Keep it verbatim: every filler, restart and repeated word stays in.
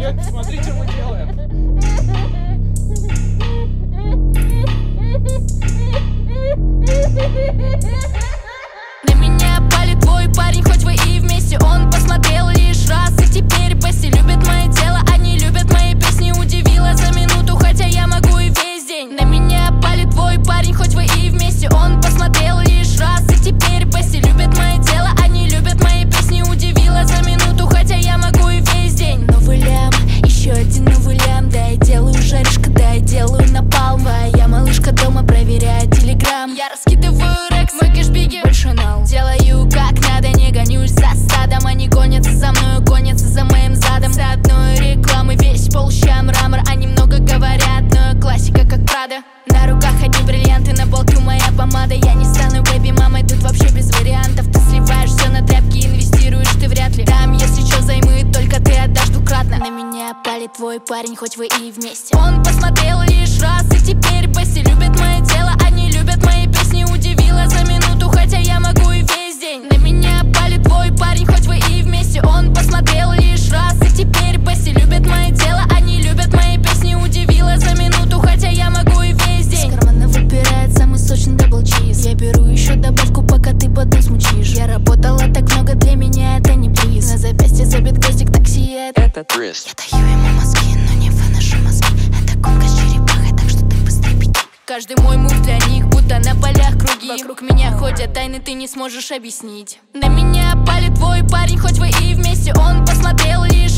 Нет, смотри, что мы делаем. На меня палит твой парень, хоть вы и вместе. Он посмотрел лишь раз, и теперь пасти. Любит мое тело, они любят мои песни. Удивила за минуту, хотя я могу и весь день. На меня палит твой парень, хоть вы и вместе. Он посмотрел лишь раз, и теперь пасти. Любит мое тело, они любят мои песни. Удивила за минуту, хотя я могу и весь день. Новый лям, еще один новый лям. Да, я делаю жаришка, да, я делаю напалм. Я малышка дома проверяет телеграм. Я раскидываю рекс, мой кэшбиги больше нал. Делаю как надо, не гонюсь за стадом. Они гонятся за мною, гонятся за моим задом. За одной рекламы весь пол ща мрамор. Они много говорят, но классика как Прада. На руках одни бриллианты, на полке моя помада. Я не стану бэби-мамой, тут вообще без вариантов. Ты сливаешь все на тряпки, инвестируешь ты вряд ли. Там, если что, займы, только ты отдашь двукратно. На меня палит твой парень, хоть вы и вместе. Он посмотрел лишь раз, и теперь пасти. Любит мое тело, они любят мои песни. Удивила за минуту, хотя я могу и весь день. На меня палит твой парень, хоть вы и вместе. Он посмотрел лишь раз, и теперь пасти. Любит мое тело, они любят мои песни. Удивила за минуту, хотя я могу и весь день. Из кармана выпирает самый сочный дабл чиз. Я беру еще добавку, пока ты потом смучишь. Я работала так много, для меня это не приз. На запястье забит гвоздик, так сияет Это приз. Я даю ему мозги, но не выношу мозги. Это гонка с черепахой, так что ты быстрее беги. Каждый мой мув для них, будто на полях круги. Вокруг меня ходят тайны, ты не сможешь объяснить. На меня палит твой парень, хоть вы и вместе. Он посмотрел лишь